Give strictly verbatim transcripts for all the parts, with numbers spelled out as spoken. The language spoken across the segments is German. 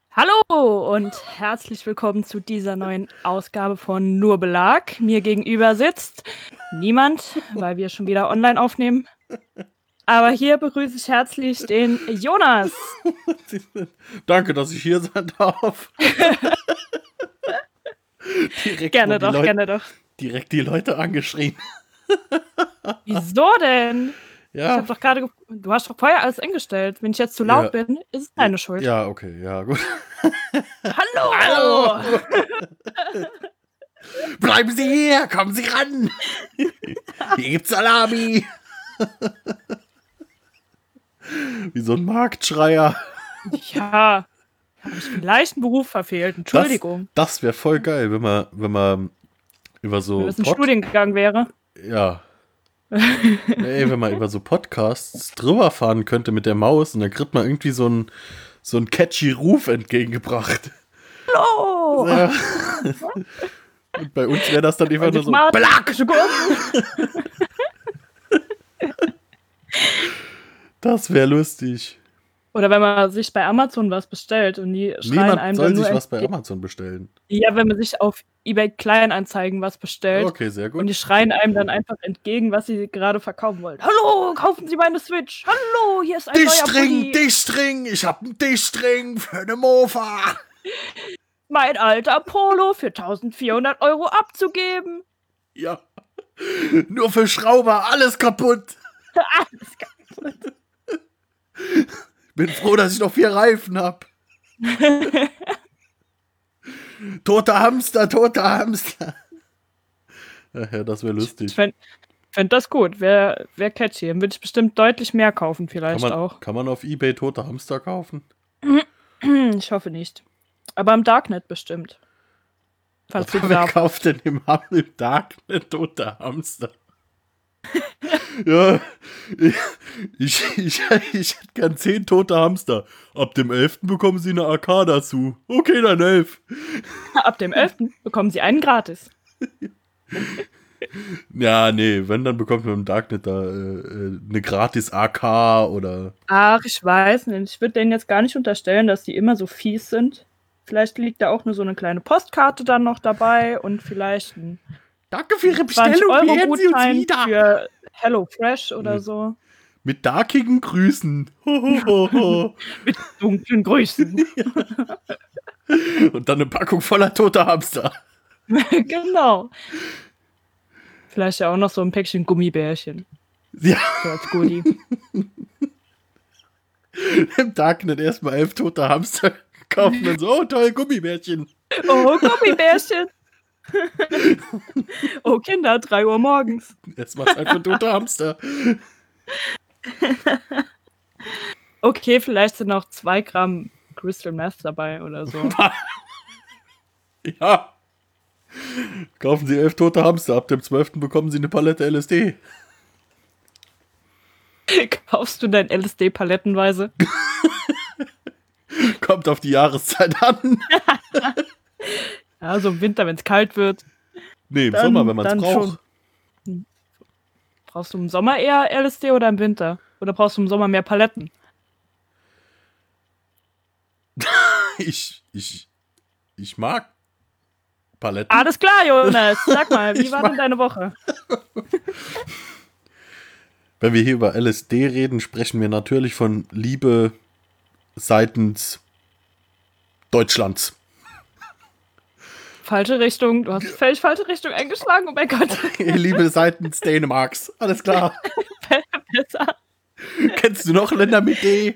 Hallo und herzlich willkommen zu dieser neuen Ausgabe von Nur Belag. Mir gegenüber sitzt niemand, weil wir schon wieder online aufnehmen. Aber hier begrüße ich herzlich den Jonas. Danke, dass ich hier sein darf. direkt Gerne doch, Leute, gerne doch. Direkt die Leute angeschrien. Wieso denn? Ja. Ich hab doch gerade, du hast doch vorher alles eingestellt. Wenn ich jetzt zu laut ja. bin, ist es deine Schuld. Ja, okay, ja, gut. Hallo! Hallo! Bleiben Sie hier, kommen Sie ran! Hier gibt's Salami! Wie so ein Marktschreier. Ja, habe ich vielleicht einen Beruf verfehlt, Entschuldigung. Das, das wäre voll geil, wenn man, wenn man über so... Wenn es ein Pod- Studiengang wäre. Ja. Nee, wenn man über so Podcasts drüber fahren könnte mit der Maus und dann kriegt man irgendwie so einen so einen catchy Ruf entgegengebracht. Hallo! Ja. Und bei uns wäre das dann einfach nur so Belag! Das wäre lustig. Oder wenn man sich bei Amazon was bestellt und die schreien Niemand einem soll dann sich nur was bei Amazon bestellen. Ja, wenn man sich auf eBay Kleinanzeigen was bestellt. Okay, sehr gut. Und die schreien einem dann einfach entgegen, was sie gerade verkaufen wollen. Hallo, kaufen Sie meine Switch. Hallo, hier ist ein neuer Pulli. Dichtring, Dichtring, ich hab einen Dichtring für eine Mofa. Mein alter Polo für eintausendvierhundert Euro abzugeben. Ja, nur für Schrauber, alles kaputt. Alles kaputt. Bin froh, dass ich noch vier Reifen hab. Toter Hamster, toter Hamster. Ach ja, das wäre lustig. Ich fände fänd das gut, wäre wär catchy. Dann würde ich bestimmt deutlich mehr kaufen, vielleicht kann man, auch. Kann man auf eBay tote Hamster kaufen? Ich hoffe nicht. Aber im Darknet bestimmt. Falls Wer kauft denn im, im Darknet tote Hamster? Ja, ich, ich, ich, ich hätte gern zehn tote Hamster. Ab dem elften bekommen sie eine A K dazu. Okay, dann elf. Ab dem elften bekommen sie einen gratis. Ja, nee, wenn, dann bekommt man im Darknet da äh, eine gratis A K oder... Ach, ich weiß nicht. Ich würde denen jetzt gar nicht unterstellen, dass die immer so fies sind. Vielleicht liegt da auch nur so eine kleine Postkarte dann noch dabei und vielleicht ein Danke für Ihre Bestellung, werden Sie uns wieder. Für HelloFresh oder mit, so. Mit darkigen Grüßen. Ho, ho, ho. Mit dunklen Grüßen. Und dann eine Packung voller toter Hamster. Genau. Vielleicht ja auch noch so ein Päckchen Gummibärchen. Ja. So als Goodie. Im Darknet erstmal elf tote Hamster kaufen und so, oh toll, Gummibärchen. Oh, Gummibärchen. Oh, Kinder, drei Uhr morgens. Erstmal Zeit für tote Hamster. Okay, vielleicht sind noch zwei Gramm Crystal Meth dabei oder so. Ja. Kaufen Sie elf tote Hamster. Ab dem zwölften bekommen Sie eine Palette L S D. Kaufst du dein L S D palettenweise? Kommt auf die Jahreszeit an. Ja, so im Winter, wenn es kalt wird. Nee, im dann, Sommer, wenn man es braucht. Schon. Brauchst du im Sommer eher L S D oder im Winter? Oder brauchst du im Sommer mehr Paletten? ich, ich, ich mag Paletten. Alles klar, Jonas. Sag mal, wie war denn deine Woche? Wenn wir hier über L S D reden, sprechen wir natürlich von Liebe seitens Deutschlands. Falsche Richtung. Du hast völlig falsche Richtung eingeschlagen. Oh mein Gott. Liebe seitens Dänemarks. Alles klar. Besser. Kennst du noch Länder mit D?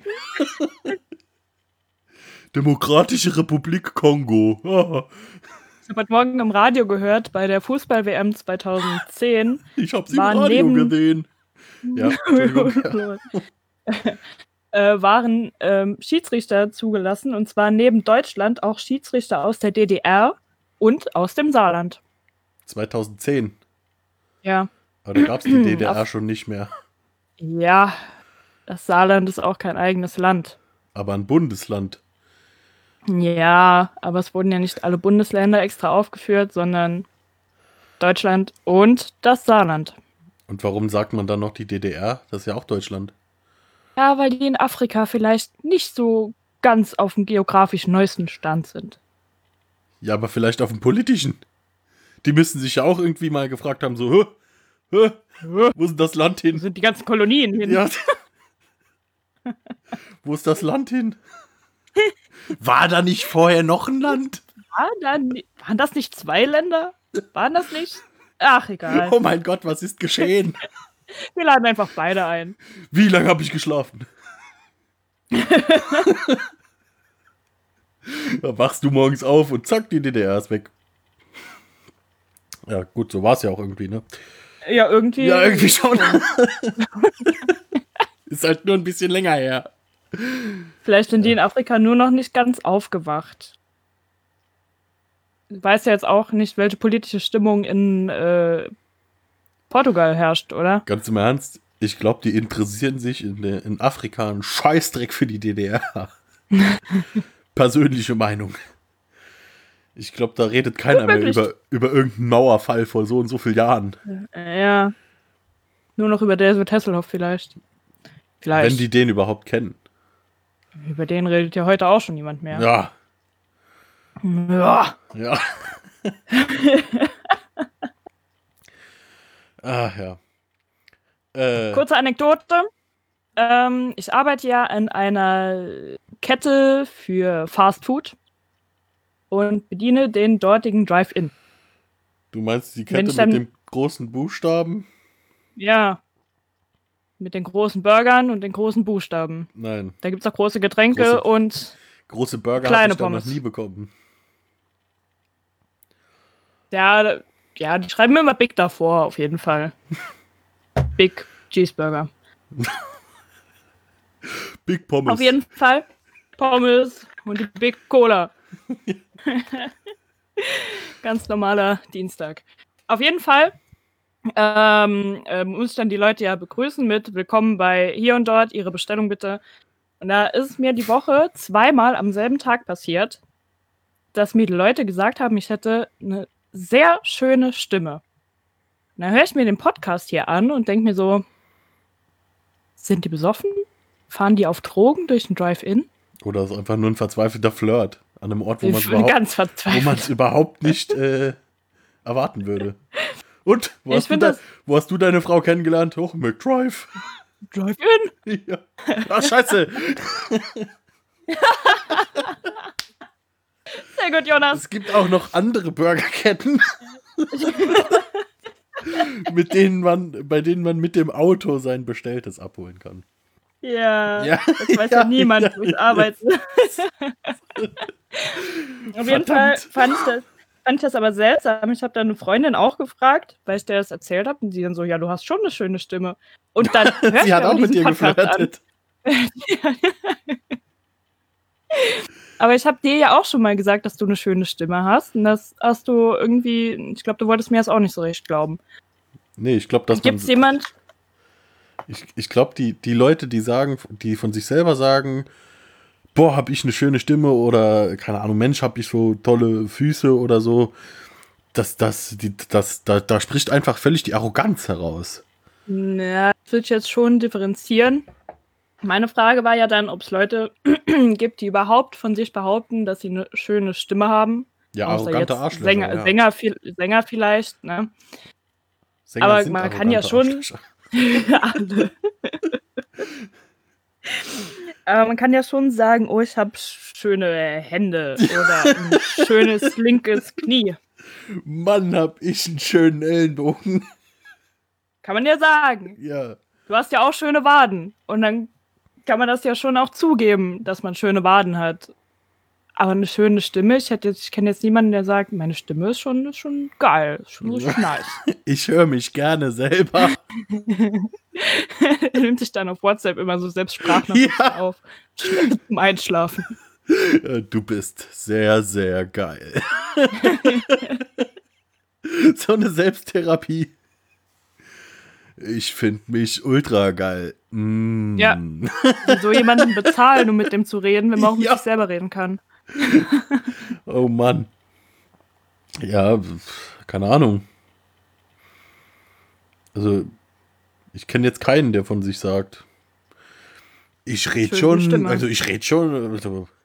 Demokratische Republik Kongo. Oh. Ich habe heute Morgen im Radio gehört, bei der Fußball-W M zweitausendzehn. Ich habe sie im Radio neben... gesehen. Ja, Entschuldigung. äh, waren ähm, Schiedsrichter zugelassen. Und zwar neben Deutschland auch Schiedsrichter aus der D D R und aus dem Saarland. zweitausendzehn? Ja. Aber da gab es die D D R Auf... schon nicht mehr. Ja, das Saarland ist auch kein eigenes Land. Aber ein Bundesland. Ja, aber es wurden ja nicht alle Bundesländer extra aufgeführt, sondern Deutschland und das Saarland. Und warum sagt man dann noch die D D R? Das ist ja auch Deutschland. Ja, weil die in Afrika vielleicht nicht so ganz auf dem geografischen neuesten Stand sind. Ja, aber vielleicht auf dem politischen. Die müssen sich ja auch irgendwie mal gefragt haben, so, hä, hä, wo ist denn das Land Wo hin? sind die ganzen Kolonien hin? Ja. Wo ist das Land hin? War da nicht vorher noch ein Land? War dann, waren das nicht zwei Länder? Waren das nicht? Ach, egal. Oh mein Gott, was ist geschehen? Wir laden einfach beide ein. Wie lange habe ich geschlafen? Da wachst du morgens auf und zack, die D D R ist weg. Ja, gut, so war es ja auch irgendwie, ne? Ja, irgendwie. Ja, irgendwie schon. Ist halt nur ein bisschen länger her. Vielleicht sind die in Afrika nur noch nicht ganz aufgewacht. Ich weiß ja jetzt auch nicht, welche politische Stimmung in äh, Portugal herrscht, oder? Ganz im Ernst, ich glaube, die interessieren sich in, der, in Afrika einen Scheißdreck für die D D R. Persönliche Meinung. Ich glaube, da redet keiner mehr über, über irgendeinen Mauerfall vor so und so vielen Jahren. Ja. Nur noch über David Hasselhoff vielleicht. Vielleicht. Wenn die den überhaupt kennen. Über den redet ja heute auch schon niemand mehr. Ja. Ja. Ja. Ach ja. Äh, Kurze Anekdote. Ähm, ich arbeite ja in einer Kette für Fast Food und bediene den dortigen Drive-In. Du meinst die Wenn Kette ich dann- mit dem großen Buchstaben? Ja. Mit den großen Burgern und den großen Buchstaben. Nein. Da gibt es auch große Getränke Große- und Große Burger Kleine habe ich da noch Pommes. nie bekommen. ja, ja, die schreiben mir immer Big davor, auf jeden Fall. Big Cheeseburger. Big Pommes. Auf jeden Fall Pommes und die Big Cola. Ganz normaler Dienstag. Auf jeden Fall ähm, äh, muss ich dann die Leute ja begrüßen mit Willkommen bei hier und dort, Ihre Bestellung bitte. Und da ist es mir die Woche zweimal am selben Tag passiert, dass mir die Leute gesagt haben, ich hätte eine sehr schöne Stimme. Und dann höre ich mir den Podcast hier an und denke mir so, sind die besoffen? Fahren die auf Drogen durch den Drive-In? Oder ist einfach nur ein verzweifelter Flirt an einem Ort, wo man es Ich bin überhaupt, ganz wo verzweifelt. man's überhaupt nicht äh, erwarten würde. Und? Wo Ich hast, du find da, das- wo hast du deine Frau kennengelernt? Hoch, McDrive. Drive-In? Ja. Ah, scheiße. Sehr gut, Jonas. Es gibt auch noch andere Burgerketten, mit denen man, bei denen man mit dem Auto sein Bestelltes abholen kann. Ja, Ja. das weiß ja, Ja, niemand, ja, wo ich ja. arbeite. Auf jeden Fall Verdammt. fand ich, das, fand ich das aber seltsam. Ich habe dann eine Freundin auch gefragt, weil ich der das erzählt habe. Und sie dann so, ja, du hast schon eine schöne Stimme. Und dann hör ich Sie mir hat aber auch mit diesen dir Podcast an. geflirtet. Aber ich habe dir ja auch schon mal gesagt, dass du eine schöne Stimme hast. Und das hast du irgendwie, ich glaube, du wolltest mir das auch nicht so recht glauben. Nee, ich glaube, dass man... Gibt es jemand, Ich, ich glaube, die, die Leute, die sagen, die von sich selber sagen, boah, hab ich eine schöne Stimme oder, keine Ahnung, Mensch, hab ich so tolle Füße oder so, das, das, die, das, da, da spricht einfach völlig die Arroganz heraus. na, das würde ich jetzt schon differenzieren. Meine Frage war ja dann, ob es Leute gibt, die überhaupt von sich behaupten, dass sie eine schöne Stimme haben. Ja, Außer arrogante jetzt Arschlöcher. Sänger, ja. Sänger, viel, Sänger vielleicht, ne? Sänger aber sind man kann ja arrogante schon- Arschlöcher. Alle. Aber man kann ja schon sagen, oh, ich habe schöne Hände oder ein schönes linkes Knie. Mann, hab ich einen schönen Ellenbogen. Kann man ja sagen. Ja. Du hast ja auch schöne Waden. Und dann kann man das ja schon auch zugeben, dass man schöne Waden hat. Aber eine schöne Stimme, ich, hätte jetzt- ich kenne jetzt niemanden, der sagt, meine Stimme ist schon, ist schon geil, ist schon richtig nice. Ich höre mich gerne selber. Er nimmt sich dann auf WhatsApp immer so selbst Sprachnachrichten Ja. auf. Zum Einschlafen. Äh, Du bist sehr, sehr geil. So eine Selbsttherapie. Ich finde mich ultra geil. Mm. Ja. So jemanden bezahlen, um mit dem zu reden, wenn man auch mit Ja. sich selber reden kann. Oh Mann. Ja, pf, keine Ahnung. Also, ich kenne jetzt keinen, der von sich sagt. Ich rede Schöne schon, Stimme. also ich rede schon, also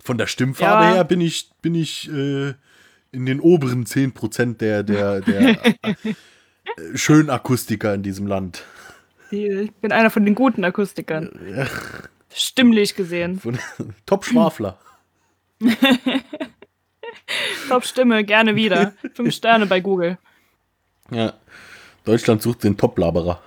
von der Stimmfarbe Ja. her bin ich, bin ich äh, in den oberen zehn Prozent der, der, der äh, Schönakustiker in diesem Land. Ich bin einer von den guten Akustikern. Stimmlich gesehen. Von, Top-Schwafler. Top-Stimme, gerne wieder. Fünf Sterne bei Google. Ja. Deutschland sucht den Top-Laberer.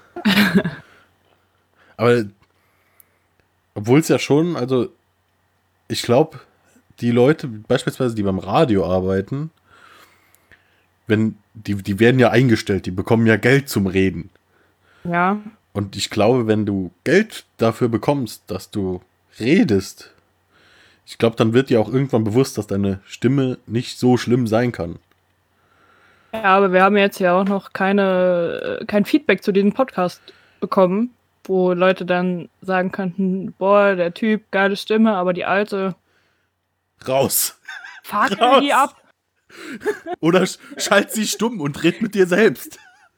Aber obwohl es ja schon, also ich glaube, die Leute, beispielsweise die beim Radio arbeiten, wenn die, die werden ja eingestellt, die bekommen ja Geld zum Reden. Ja. Und ich glaube, wenn du Geld dafür bekommst, dass du redest, ich glaube, dann wird dir auch irgendwann bewusst, dass deine Stimme nicht so schlimm sein kann. Ja, aber wir haben jetzt ja auch noch keine, äh, kein Feedback zu diesem Podcast bekommen, wo Leute dann sagen könnten, boah, der Typ, geile Stimme, aber die alte, Raus. fackel Raus. die ab. Oder sch- schalt sie stumm und red mit dir selbst.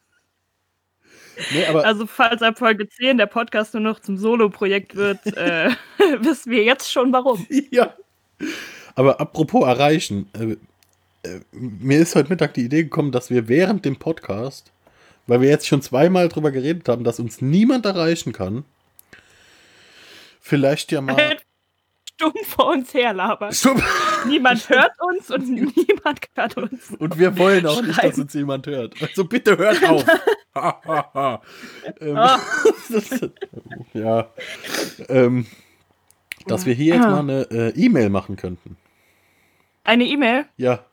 Nee, aber Also falls ab Folge zehn der Podcast nur noch zum Solo-Projekt wird, äh, wissen wir jetzt schon warum. ja. Aber apropos erreichen, äh, äh, mir ist heute Mittag die Idee gekommen, dass wir während dem Podcast, weil wir jetzt schon zweimal drüber geredet haben, dass uns niemand erreichen kann, vielleicht ja mal. Stumm vor uns herlabern. Stumm. Niemand hört uns und niemand hört uns. Und wir wollen auch nicht, dass Schreiben. uns jemand hört. Also bitte hört auf. ähm, Ah. das, ja. Ähm, dass wir hier jetzt mal eine äh, E-Mail machen könnten. Eine E-Mail? Ja.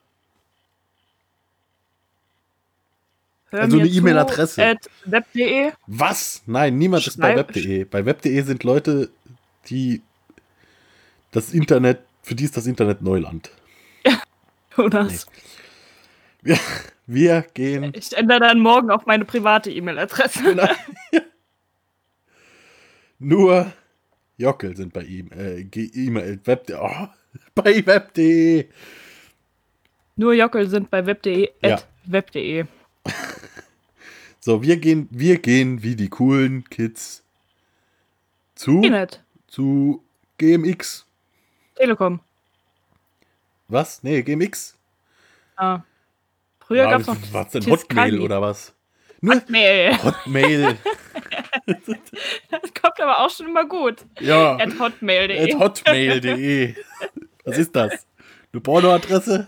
Hör Also mir eine zu E-Mail-Adresse. at web punkt de. Was? Nein, niemand ist bei Schreib- web punkt de. Bei web punkt de sind Leute, die das Internet, für die ist das Internet Neuland. Oder Nee. Wir, wir gehen. ich ändere dann morgen auf meine private E-Mail-Adresse. Nur Jockel sind bei ihm. Äh, Ge- E-Mail, Web, oh, bei web punkt de. Nur Jockel sind bei web punkt de Ja. at web punkt de. So, wir gehen, wir gehen wie die coolen Kids zu, Internet. zu G M X. Telekom. Was? Nee, G M X. Ah. Früher Ja, gab es noch was denn? Tiscali. Hotmail oder was? Nur Hotmail. Hotmail. Das kommt aber auch schon immer gut. Ja. At hotmail punkt de. At hotmail punkt de. Was ist das? Eine Pornoadresse?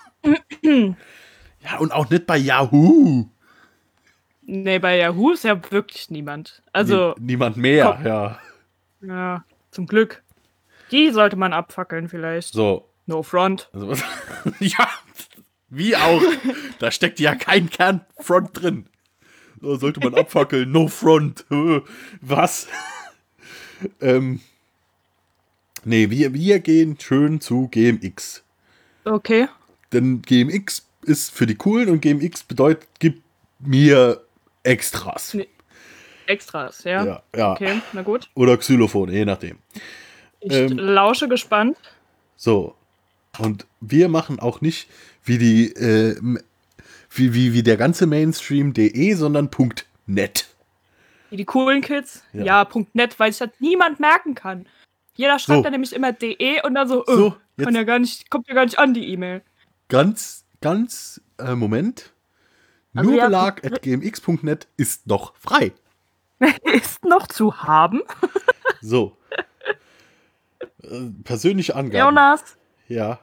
Ja, und auch nicht bei Yahoo. Nee, bei Yahoo ist ja wirklich niemand. Also, Nie, niemand mehr, komm. ja. ja, zum Glück. Die sollte man abfackeln vielleicht. So. No front. Also, was- ja, wie auch. Da steckt ja kein Kernfront drin. So, sollte man abfackeln. No front. Äh, Was? ähm, nee, wir, wir gehen schön zu G M X. Okay. Denn G M X ist für die Coolen und G M X bedeutet, gib mir Extras. Nee. Extras, ja? Ja, ja. Okay, na gut. Oder Xylophon, je nachdem. Ich Ähm. lausche gespannt. So. Und wir machen auch nicht wie die, äh, m- wie, wie, wie der ganze Mainstream .de, sondern .net. Wie die coolen Kids. Ja. Ja, Punkt .net, weil sich das niemand merken kann. Jeder schreibt So. dann nämlich immer de und dann so, So, oh, kann jetzt- ja gar nicht, kommt ja gar nicht an, die E-Mail. Ganz, ganz, äh, Moment. Also Nur ja, Belag at g m x punkt net ist noch frei. Ist noch zu haben. So. äh, persönliche Angaben. Jonas, Ja.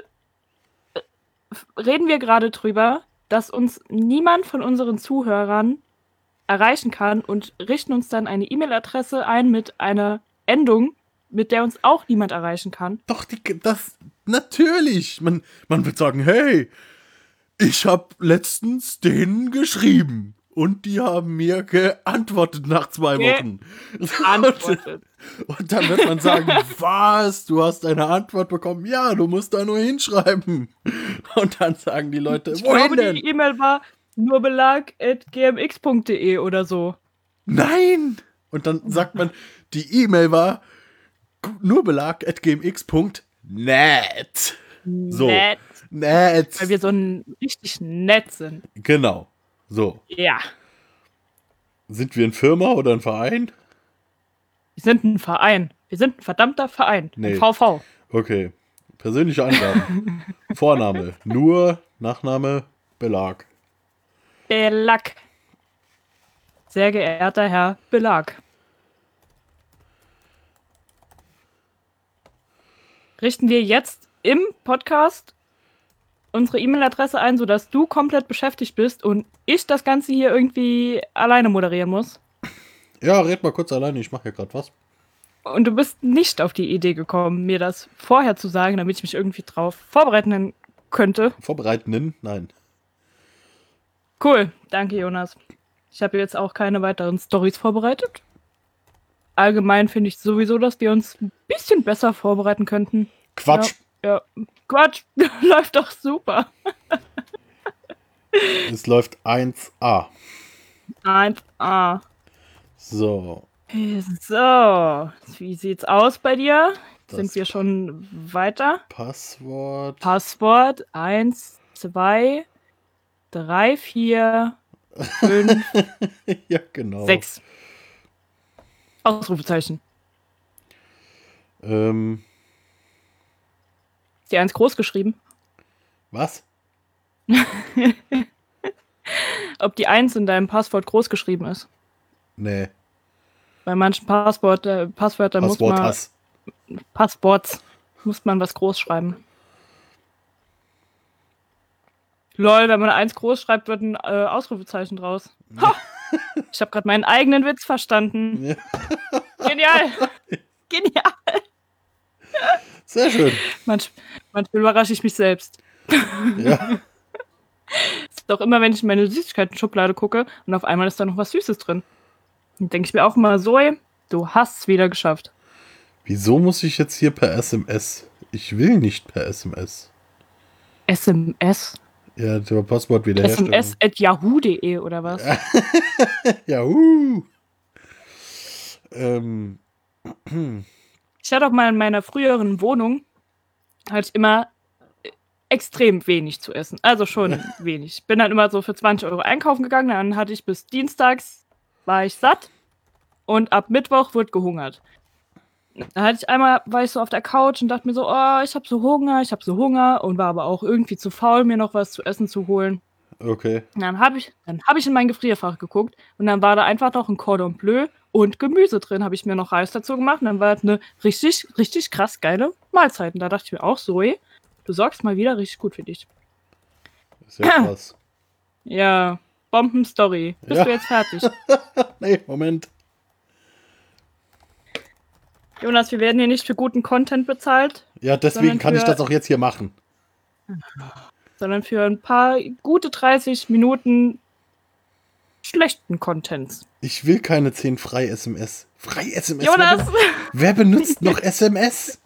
reden wir gerade drüber, dass uns niemand von unseren Zuhörern erreichen kann und richten uns dann eine E-Mail-Adresse ein mit einer Endung, mit der uns auch niemand erreichen kann. Doch, die, das, natürlich. Man, man wird sagen, hey, ich habe letztens denen geschrieben. Und die haben mir geantwortet nach zwei Ge- Wochen. Antwortet. Und, und dann wird man sagen, was, du hast eine Antwort bekommen? Ja, du musst da nur hinschreiben. Und dann sagen die Leute, Ich wohin glaube, denn? die E-Mail war nur belag at g m x punkt de oder so. Nein! Und dann sagt man, die E-Mail war nur belag at g m x punkt net. So. Nett. Net. Weil wir so ein richtig nett sind. Genau. So. Ja. Sind wir eine Firma oder ein Verein? Wir sind ein Verein. Wir sind ein verdammter Verein. Nee. Ein V V. Okay. Persönliche Angaben. Vorname, nur, Nachname, Belag. Belag. Sehr geehrter Herr Belag. Richten wir jetzt im Podcast unsere E-Mail-Adresse ein, sodass du komplett beschäftigt bist und ich das Ganze hier irgendwie alleine moderieren muss? Ja, red mal kurz alleine, ich mache ja gerade was. Und du bist nicht auf die Idee gekommen, mir das vorher zu sagen, damit ich mich irgendwie drauf vorbereiten könnte. Vorbereitenden? Nein. Cool, danke Jonas. Ich habe jetzt auch keine weiteren Storys vorbereitet. Allgemein finde ich sowieso, dass wir uns ein bisschen besser vorbereiten könnten. Quatsch. Ja, ja. Quatsch, läuft doch super. Es läuft eins a. eins a. So. So, wie sieht's aus bei dir? Das Sind wir schon weiter? Passwort. Passwort eins, zwei, drei, vier, fünf, Ja, genau. sechs. Ausrufezeichen. Ähm, Ist die eins groß geschrieben? was? Ob die eins in deinem Passwort groß geschrieben ist? Nee. Bei manchen Passwort, äh, Passwörtern muss Passwort man... Hass. Passworts muss man was groß schreiben. Lol, wenn man eine eins groß schreibt, wird ein äh, Ausrufezeichen draus. Ha! Ich habe gerade meinen eigenen Witz verstanden. Ja. Genial! Genial! Sehr schön. Manch, manchmal überrasche ich mich selbst. Ja. Es ist doch immer, wenn ich in meine Süßigkeiten-Schublade gucke und auf einmal ist da noch was Süßes drin. Dann denke ich mir auch immer, Zoe, du hast es wieder geschafft. Wieso muss ich jetzt hier per S M S? Ich will nicht per S M S. S M S? Ja, der Passwort wiederherstellen. S M S at yahoo punkt de oder was? Yahoo! Ähm. Ich hatte auch mal in meiner früheren Wohnung hatte ich immer extrem wenig zu essen. Also schon wenig. Ich bin dann immer so für zwanzig Euro einkaufen gegangen, dann hatte ich bis dienstags, war ich satt und ab Mittwoch wurde gehungert. Da hatte ich einmal, war ich so auf der Couch und dachte mir so, oh, ich habe so Hunger, ich habe so Hunger und war aber auch irgendwie zu faul, mir noch was zu essen zu holen. Okay. Und dann habe ich, dann hab ich in mein Gefrierfach geguckt und dann war da einfach noch ein Cordon Bleu und Gemüse drin. Habe ich mir noch Reis dazu gemacht und dann war das eine richtig, richtig krass geile Mahlzeit. Und da dachte ich mir auch, Zoe, du sorgst mal wieder richtig gut für dich. Ist ja krass. Ja, Bomben-Story. Bist Ja. du jetzt fertig? Nee, Moment. Jonas, wir werden hier nicht für guten Content bezahlt, Ja, deswegen Sondern kann ich für- das auch jetzt hier machen. sondern für ein paar gute dreißig Minuten schlechten Contents. Ich will keine zehn frei-S M S. Frei-S M S? Jonas! Wer, be wer benutzt noch S M S?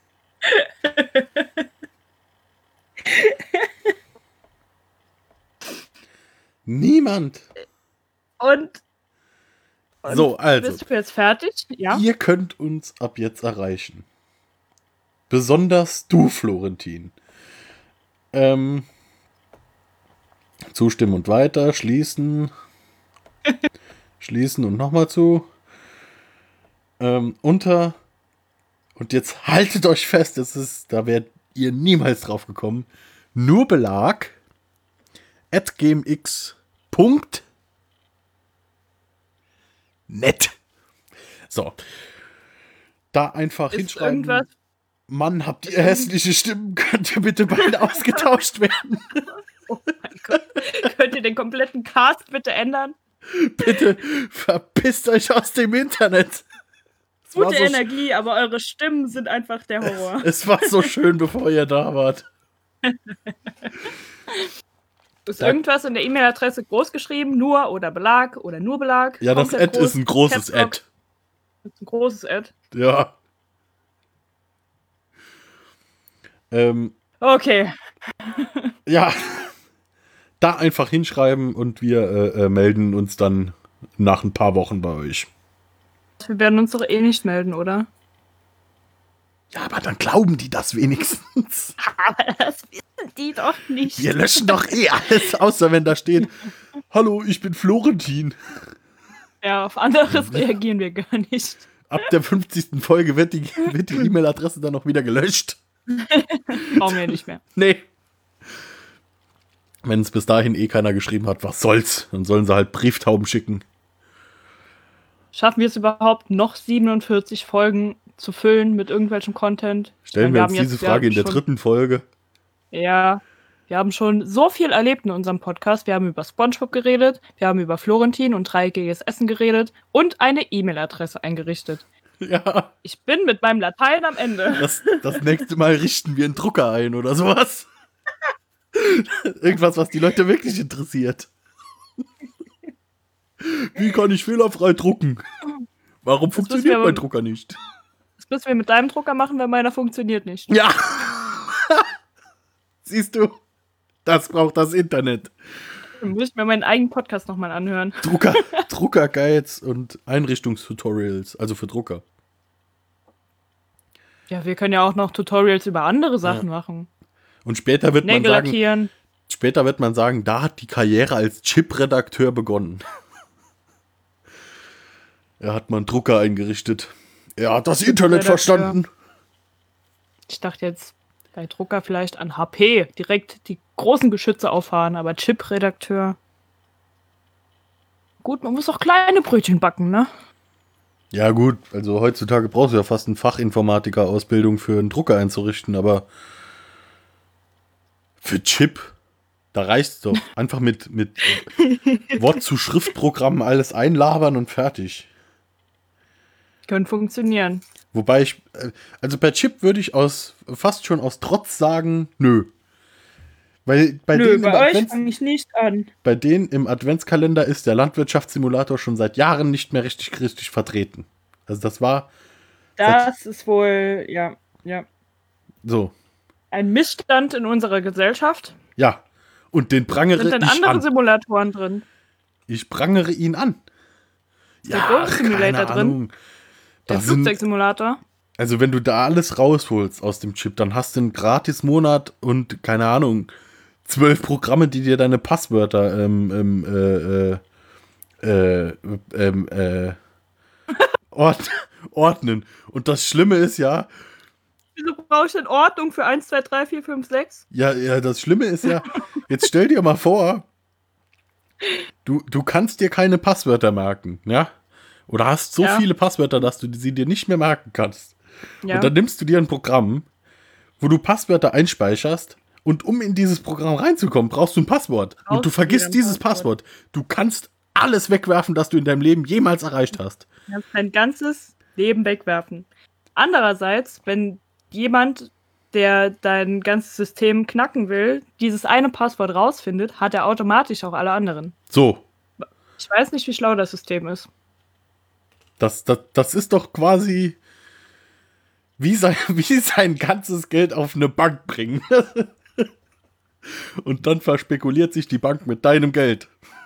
Niemand. Und, und So, also. bist du jetzt fertig? Ja. Ihr könnt uns ab jetzt erreichen. Besonders du, Florentin. Ähm, zustimmen und weiter, schließen. Schließen und nochmal zu. Ähm, unter. Und jetzt haltet euch fest, das ist, da werdet ihr niemals drauf gekommen. Nur Belag. at gmx punkt net. So. Da einfach Ist hinschreiben. irgendwas? Mann, habt ihr hässliche Stimmen? Könnt ihr bitte beide ausgetauscht werden? Oh mein Gott. Könnt ihr den kompletten Cast bitte ändern? Bitte verpisst euch aus dem Internet. Es war Gute so Energie, aber eure Stimmen sind einfach der Horror. Es war so schön, bevor ihr da wart. Ist Ja. irgendwas in der E-Mail-Adresse groß geschrieben? Nur oder Belag oder nur Belag? Ja, das Komplett Ad ist ein großes Caps Lock? Ad. Das ist ein großes Ad. Ja. Ähm, Okay. ja. Da einfach hinschreiben und wir äh, äh, melden uns dann nach ein paar Wochen bei euch. Wir werden uns doch eh nicht melden, oder? Ja, aber dann glauben die das wenigstens. Aber das wissen die doch nicht. Wir löschen doch eh alles, außer wenn da steht, hallo, ich bin Florentin. Ja, auf anderes reagieren wir gar nicht. Ab der fünfzigsten Folge wird die wird die E-Mail-Adresse dann noch wieder gelöscht. Brauchen wir nicht mehr. Nee. Wenn es bis dahin eh keiner geschrieben hat, was soll's? Dann sollen sie halt Brieftauben schicken. Schaffen wir es überhaupt, noch siebenundvierzig Folgen zu füllen mit irgendwelchem Content? Stellen wir wir uns haben diese jetzt- Frage wir in der haben schon- dritten Folge. Ja, wir haben schon so viel erlebt in unserem Podcast. Wir haben über SpongeBob geredet, wir haben über Florentin und dreieckiges Essen geredet und eine E-Mail-Adresse eingerichtet. Ja, Ich bin mit meinem Latein am Ende. das, das nächste Mal richten wir einen Drucker ein oder sowas. Irgendwas, was die Leute wirklich interessiert. Wie kann ich fehlerfrei drucken? Warum müssen wir funktioniert aber- mein Drucker nicht? Das müssen wir mit deinem Drucker machen, weil meiner funktioniert nicht. Ja. Siehst du, das braucht das Internet. Dann muss ich mir meinen eigenen Podcast nochmal anhören. Drucker, Drucker-Guides und Einrichtungstutorials, also für Drucker. Ja, wir können ja auch noch Tutorials über andere Sachen machen. Und später wird man Nägel sagen, lackieren. später wird man sagen, da hat die Karriere als Chip-Redakteur begonnen. Er hat mal einen Drucker eingerichtet. Er hat das Internet Chip-Redakteur. verstanden. Ich dachte jetzt bei Drucker vielleicht an H P, direkt die großen Geschütze auffahren, aber Chip-Redakteur. Gut, man muss auch kleine Brötchen backen, ne? Ja gut, also heutzutage brauchst du ja fast eine Fachinformatiker-Ausbildung für einen Drucker einzurichten, aber für Chip, da reicht's doch. Einfach mit, mit Wort-zu-Schrift-Programmen alles einlabern und fertig. Können funktionieren. Wobei ich, äh, also bei Chip würde ich aus fast schon aus Trotz sagen, nö. Weil bei, Nö, denen im bei euch Advents, fange ich nicht an. bei denen im Adventskalender ist der Landwirtschaftssimulator schon seit Jahren nicht mehr richtig richtig vertreten. Also das war Das ist wohl, ja, ja, so, ein Missstand in unserer Gesellschaft. ja. Und den prangere Sind denn ich andere an. Simulatoren drin? Ich prangere ihn an. der Goat Simulator drin? Ahnung. Der Das sind, Flugzeugsimulator? also wenn du da alles rausholst aus dem Chip, dann hast du einen Gratis-Monat und, keine Ahnung, zwölf Programme, die dir deine Passwörter ähm, ähm, äh, äh, äh, ähm, äh, ord ordnen. Und das Schlimme ist ja, Wieso brauche ich denn Ordnung für eins, zwei, drei, vier, fünf, sechs? ja, ja, das Schlimme ist ja, jetzt stell dir mal vor, du, du kannst dir keine Passwörter merken, ja? Oder hast so Ja. viele Passwörter, dass du sie dir nicht mehr merken kannst. Ja. Und dann nimmst du dir ein Programm, wo du Passwörter einspeicherst und um in dieses Programm reinzukommen, brauchst du ein Passwort. Brauchst Und du du vergisst wieder ein dieses Passwort. Passwort. Du kannst alles wegwerfen, das du in deinem Leben jemals erreicht hast. Du kannst dein ganzes Leben wegwerfen. Andererseits, wenn jemand, der dein ganzes System knacken will, dieses eine Passwort rausfindet, hat er automatisch auch alle anderen. So, Ich weiß nicht, wie schlau das System ist. das, das, das ist doch quasi wie sein, wie sein ganzes Geld auf eine Bank bringen. Und dann verspekuliert sich die Bank mit deinem Geld.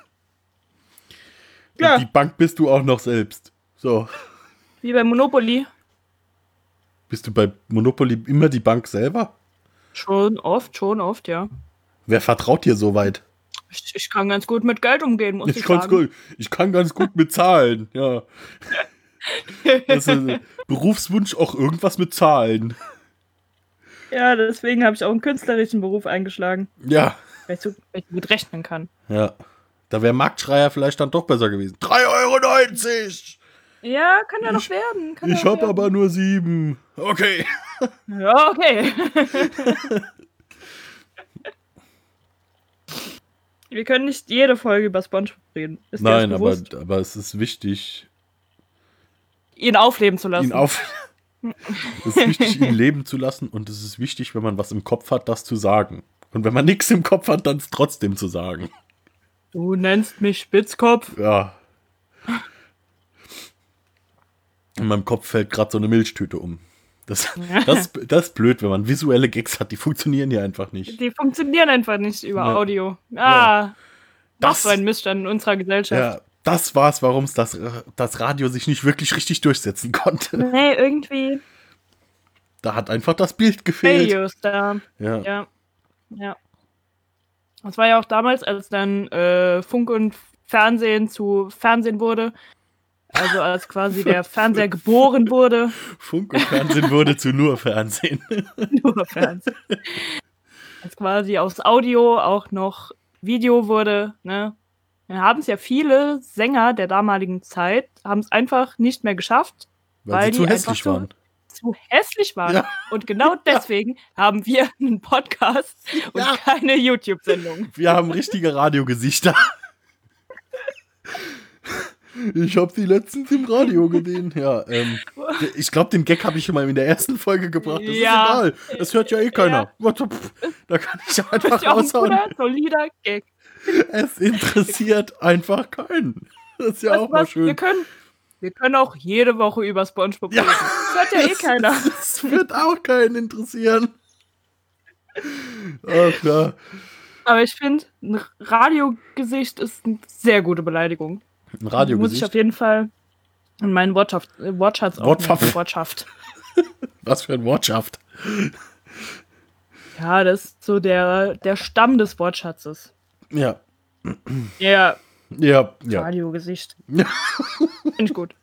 Ja. Und die Bank bist du auch noch selbst. So. Wie bei Monopoly. Bist du bei Monopoly immer die Bank selber? Schon oft, schon oft, ja. Wer vertraut dir so weit? Ich, ich kann ganz gut mit Geld umgehen, muss ich, Ich, kann's sagen. gut, ich kann ganz gut mit Zahlen, ja. Das ist ein Berufswunsch auch irgendwas mit Zahlen. Ja, deswegen habe ich auch einen künstlerischen Beruf eingeschlagen, Ja, weil ich so weil ich gut rechnen kann. ja. Da wäre Marktschreier vielleicht dann doch besser gewesen. drei Euro neunzig! Ja, kann ja noch werden. Kann Ich ja noch hab werden. aber nur sieben. Okay. Ja, okay. Wir können nicht jede Folge über SpongeBob reden. Ist dir Nein, das aber, bewusst? aber es ist wichtig, Ihn aufleben zu lassen. ihn auf. Es ist wichtig, ihn leben zu lassen und es ist wichtig, wenn man was im Kopf hat, das zu sagen. Und wenn man nichts im Kopf hat, dann es trotzdem zu sagen. Du nennst mich Spitzkopf. Ja. In meinem Kopf fällt gerade so eine Milchtüte um. Das, das, das ist blöd, wenn man visuelle Gags hat, die funktionieren hier einfach nicht. Die funktionieren einfach nicht über Ja. Audio. Ah, das Das- ist so ein Missstand in unserer Gesellschaft. Ja, das war's, warum es das, das Radio sich nicht wirklich richtig durchsetzen konnte. Nee, irgendwie Da hat einfach das Bild gefehlt. Failures da. Ja. Ja, ja. Das war ja auch damals, als dann äh, Funk und Fernsehen zu Fernsehen wurde, Also als quasi der Fernseher geboren wurde. Funk und Fernsehen wurde zu nur Fernsehen. Nur Fernsehen. Als quasi aus Audio auch noch Video wurde, ne? Dann haben es ja viele Sänger der damaligen Zeit, haben es einfach nicht mehr geschafft, Weil, weil sie zu die hässlich einfach zu, waren. zu hässlich waren. Ja. Und genau deswegen haben wir einen Podcast und Ja. keine YouTube-Sendung. Wir haben richtige Radiogesichter. Ich habe die letztens im Radio gesehen. Ja, ähm, ich glaube, den Gag habe ich schon mal in der ersten Folge gebracht. Das Ja. ist egal. Das hört ja eh keiner. Ja. Pff, Da kann ich Das einfach ist ja auch ein raushauen. guter, solider Gag. Es interessiert einfach keinen. Das ist ja Was, auch mal was? Wir, schön. können, wir können auch jede Woche über SpongeBob Ja. reden. Das hört ja eh keiner. Das wird auch keinen interessieren. Ach ja. Aber ich finde, ein Radiogesicht ist eine sehr gute Beleidigung. Ein Muss ich Radiogesicht. auf jeden Fall in meinen Wortschaft, äh, Wortschatz Wortschatz. aufnehmen. Wortschaft. Was für ein Wortschaft. Ja, das ist so der, der Stamm des Wortschatzes. Ja. Ja, Ja, ja. Radiogesicht. Ja. Finde ich gut.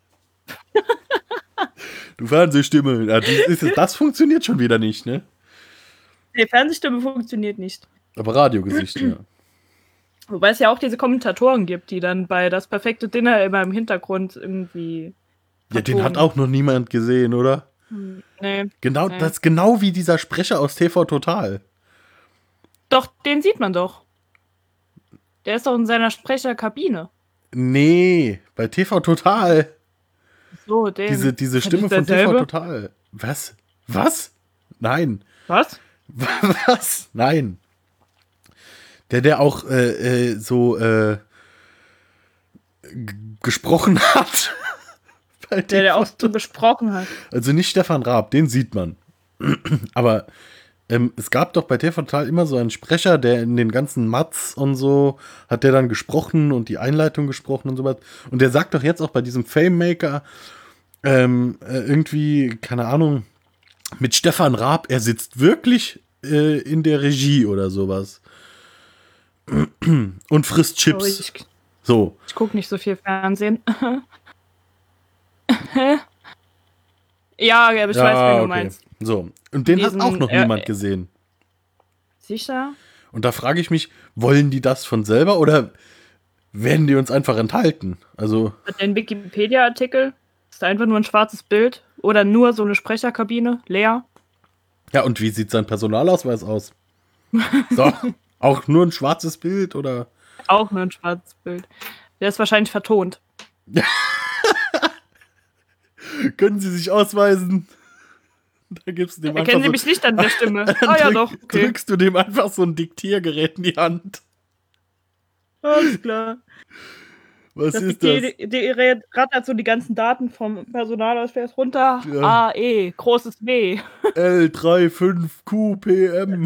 Du Fernsehstimme. Ja, das, ist, das funktioniert schon wieder nicht, ne? Die Fernsehstimme funktioniert nicht. Aber Radiogesicht, ja. Wobei es ja auch diese Kommentatoren gibt, die dann bei Das perfekte Dinner immer im Hintergrund irgendwie. Ja, den vertonen. hat auch noch niemand gesehen, oder? Nee. Genau, Nee. das ist genau wie dieser Sprecher aus T V Total. Doch, den sieht man doch. Der ist doch in seiner Sprecherkabine. Nee, bei T V Total. So, den. Diese, diese Ist Stimme das von T V derselbe? Total. Was? Was? Nein. Was? Was? Nein. Der, der auch äh, äh, so äh, g- gesprochen hat. Bei Der, der T V auch so gesprochen hat. Also nicht Stefan Raab, den sieht man. Aber ähm, es gab doch bei T V Total immer so einen Sprecher, der in den ganzen Mats und so, hat der dann gesprochen und die Einleitung gesprochen und so was. Und der sagt doch jetzt auch bei diesem Fame Maker ähm, äh, irgendwie, keine Ahnung, mit Stefan Raab, er sitzt wirklich äh, in der Regie oder sowas. Und frisst Oh, Chips. ich So. ich gucke nicht so viel Fernsehen. Ja, aber ich weiß, wen du meinst. So. Und den Diesen, hat auch noch äh, niemand gesehen. Sicher? Und da frage ich mich, wollen die das von selber oder werden die uns einfach enthalten? Also, Hat der einen Wikipedia-Artikel? Ist da einfach nur ein schwarzes Bild? Oder nur so eine Sprecherkabine? Leer? ja, und wie sieht sein Personalausweis aus? So, auch nur ein schwarzes Bild oder? Auch nur ein schwarzes Bild. Der ist wahrscheinlich vertont. Können Sie sich ausweisen? Da gibst du dem Erkennen einfach Sie so, mich nicht an der Stimme. dann Ah ja, drück- doch, okay. drückst du dem einfach so ein Diktiergerät in die Hand. Alles klar. Was Das ist das? die, die rattert so die ganzen Daten vom Personalausweis runter. Ja. A, E, großes W. L fünfunddreißig Q P M.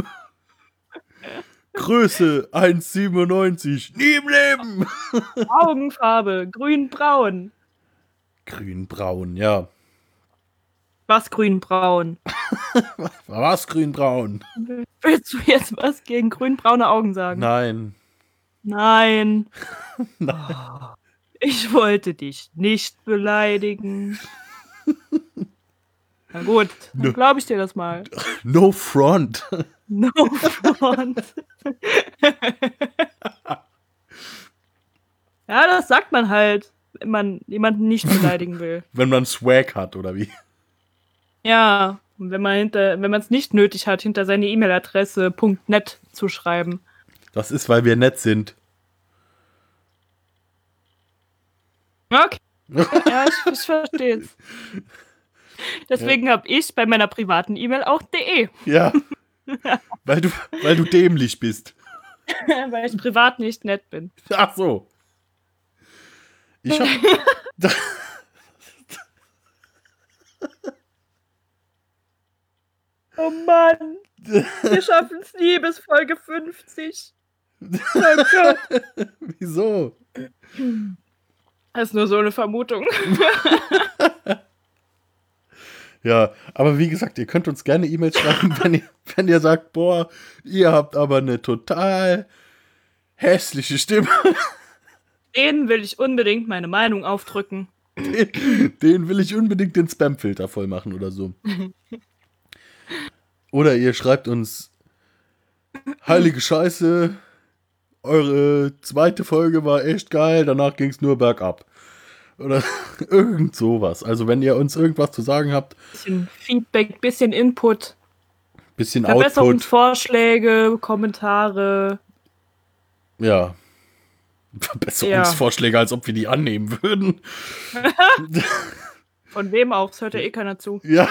Größe eins Komma siebenundneunzig. Nie im Leben. Augenfarbe, grün-braun. Grün-braun, ja. Was grün-braun? Was grün-braun? Willst du jetzt was gegen grün-braune Augen sagen? Nein. Nein. Oh, ich wollte dich nicht beleidigen. Na gut, dann glaube ich dir das mal. No front. No front. Ja, das sagt man halt, wenn man jemanden nicht beleidigen will. Wenn man Swag hat, oder wie? Ja, und wenn man hinter, wenn man es nicht nötig hat, hinter seine E-Mail-Adresse .net zu schreiben. Das ist, weil wir nett sind. Okay. Ja, ich, ich verstehe es. Deswegen habe ich bei meiner privaten E-Mail auch de, Ja. weil, du, weil du dämlich bist. weil ich privat nicht nett bin. Ach so. Ich hab. Oh Mann, wir schaffen es nie bis Folge fünfzig. Oh Gott. Wieso? Das ist nur so eine Vermutung. Ja, aber wie gesagt, ihr könnt uns gerne E-Mails schreiben, wenn ihr, wenn ihr sagt, boah, ihr habt aber eine total hässliche Stimme. Denen will ich unbedingt meine Meinung aufdrücken. Den, den will ich unbedingt den Spam-Filter voll machen oder so. Oder ihr schreibt uns, heilige Scheiße, eure zweite Folge war echt geil, danach ging es nur bergab. Oder irgend sowas. Also wenn ihr uns irgendwas zu sagen habt. Bisschen Feedback, bisschen Input. Bisschen Output. Verbesserungsvorschläge, Kommentare. Ja. Verbesserungsvorschläge, ja. Als ob wir die annehmen würden. Von wem auch? Das hört ja eh keiner zu. Ja.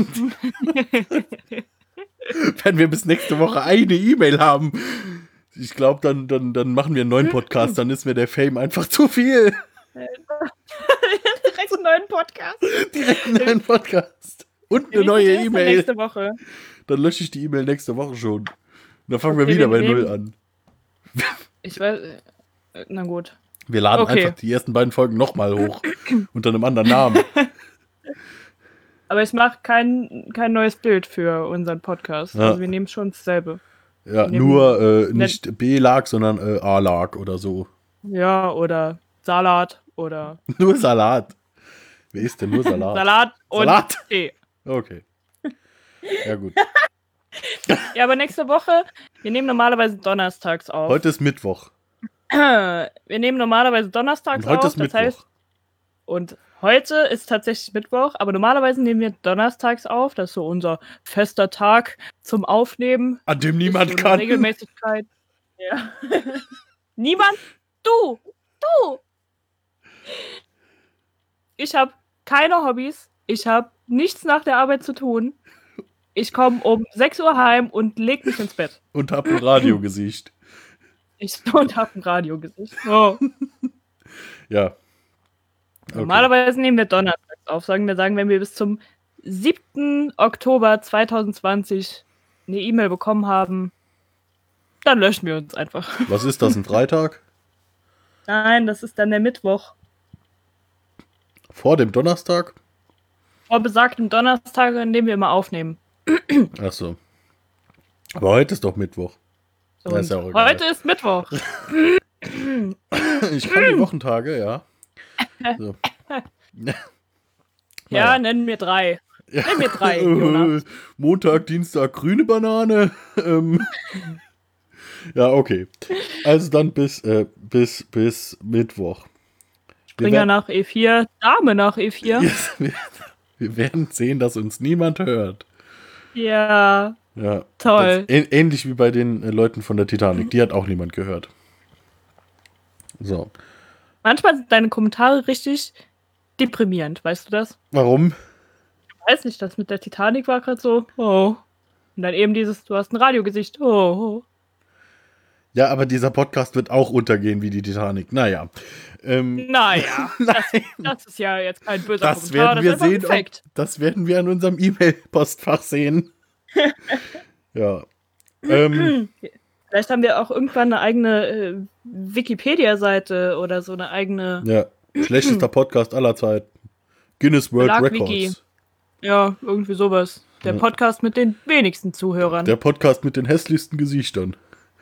Wenn wir bis nächste Woche eine E-Mail haben, ich glaube, dann, dann, dann machen wir einen neuen Podcast, dann ist mir der Fame einfach zu viel. Direkt einen neuen Podcast. Direkt einen neuen Podcast. Und eine neue E-Mail. Nächste Woche. Dann lösche ich die E-Mail nächste Woche schon. Und dann fangen okay, wir wieder bei Null an. Ich weiß. Na gut. Wir laden okay. einfach die ersten beiden Folgen nochmal hoch. Unter einem anderen Namen. Aber ich mache kein, kein neues Bild für unseren Podcast. Ja. Also wir nehmen schon dasselbe. Ja, nur äh, nicht B-Lag, sondern äh, A-Lag oder so. Ja, oder Salat oder... Nur Salat. Wer isst denn nur Salat? Salat und Salat. Tee. Okay. Ja, gut. Ja, aber nächste Woche, wir nehmen normalerweise donnerstags auf. Heute ist Mittwoch. Wir nehmen normalerweise donnerstags und heute auf. Ist Mittwoch. Das heißt, und heute ist tatsächlich Mittwoch, aber normalerweise nehmen wir donnerstags auf. Das ist so unser fester Tag zum Aufnehmen. An dem niemand so kann. Regelmäßigkeit. Ja. Niemand? Du! Du! Ich habe keine Hobbys. Ich habe nichts nach der Arbeit zu tun. Ich komme um sechs Uhr heim und leg mich ins Bett. Und hab ein Radiogesicht. Ich und hab ein Radiogesicht. Oh. Ja. Okay. Normalerweise nehmen wir donnerstags auf. Sagen wir, sagen, wenn wir bis zum siebten Oktober zweitausendzwanzig eine E-Mail bekommen haben, dann löschen wir uns einfach. Was ist das, ein Freitag? Nein, das ist dann der Mittwoch. Vor dem Donnerstag? Vor besagtem Donnerstag, an dem wir immer aufnehmen. Ach so. Aber heute ist doch Mittwoch. So, ist ja auch heute ist Mittwoch. Ich kann die Wochentage, ja. So. Ja, naja. Nennen wir drei. Ja. Nenn mir drei, Jonas. Montag, Dienstag, grüne Banane. ähm. Ja, okay. Also dann bis, äh, bis, bis Mittwoch. Springer nach E vier, Dame nach E vier. Yes, wir, wir werden sehen, dass uns niemand hört. Ja. Ja. Toll. Ä- ähnlich wie bei den äh, Leuten von der Titanic. Die hat auch niemand gehört. So. Manchmal sind deine Kommentare richtig deprimierend, weißt du das? Warum? Ich weiß nicht, das mit der Titanic war gerade so, oh. Und dann eben dieses, du hast ein Radiogesicht, oh, oh. Ja, aber dieser Podcast wird auch untergehen wie die Titanic. Naja. Ähm, naja, das, das ist ja jetzt kein böser das Kommentar. Werden wir das sehen, ob, das werden wir an unserem E-Mail-Postfach sehen. Ja. Ähm, Vielleicht haben wir auch irgendwann eine eigene äh, Wikipedia-Seite oder so eine eigene... Ja, schlechtester Podcast aller Zeiten. Guinness World Belag-Wiki. Records. Ja, irgendwie sowas. Der ja. Podcast mit den wenigsten Zuhörern. Der Podcast mit den hässlichsten Gesichtern.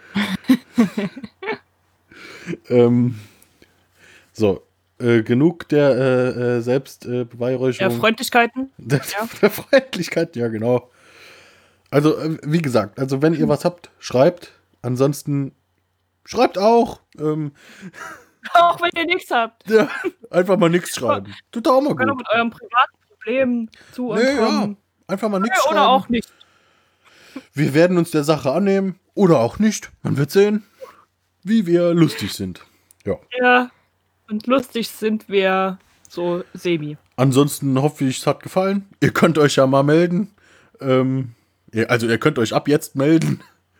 ähm, so, äh, genug der äh, äh, Selbstbeweihräucherung. Der Freundlichkeiten. Der, ja. der Freundlichkeiten, ja genau. Also, äh, wie gesagt, also wenn ihr was habt, schreibt. Ansonsten schreibt auch. Ähm, auch wenn ihr nichts habt. Ja, einfach mal nichts schreiben. Tut auch mal gut. Oder mit eurem privaten Problem zu uns nee, kommen. Ja, einfach mal nichts nee, schreiben. Oder auch nicht. Wir werden uns der Sache annehmen. Oder auch nicht. Man wird sehen, wie wir lustig sind. Ja. Ja, und lustig sind wir so semi. Ansonsten hoffe ich, es hat gefallen. Ihr könnt euch ja mal melden. Ähm, also ihr könnt euch ab jetzt melden.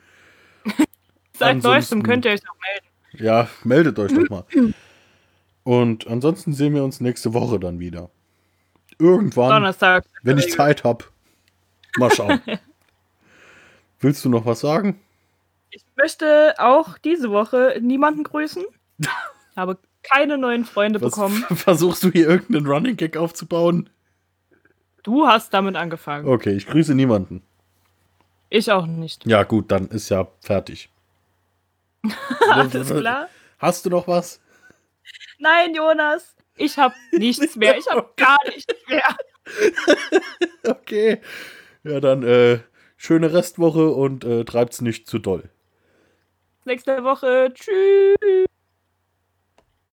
Seit neuestem könnt ihr euch noch melden. Ja, meldet euch doch mal. Und ansonsten sehen wir uns nächste Woche dann wieder. Irgendwann. Donnerstag. Wenn ich Zeit habe. Mal schauen. Willst du noch was sagen? Ich möchte auch diese Woche niemanden grüßen. Habe keine neuen Freunde was, bekommen. Versuchst du hier irgendeinen Running Gag aufzubauen? Du hast damit angefangen. Okay, ich grüße niemanden. Ich auch nicht. Ja gut, dann ist ja fertig. Alles klar. Hast du noch was? Nein, Jonas. Ich habe nichts mehr. Ich habe gar nichts mehr. Okay. Ja, dann äh, schöne Restwoche und äh, treibt's nicht zu doll. Nächste Woche. Tschüss.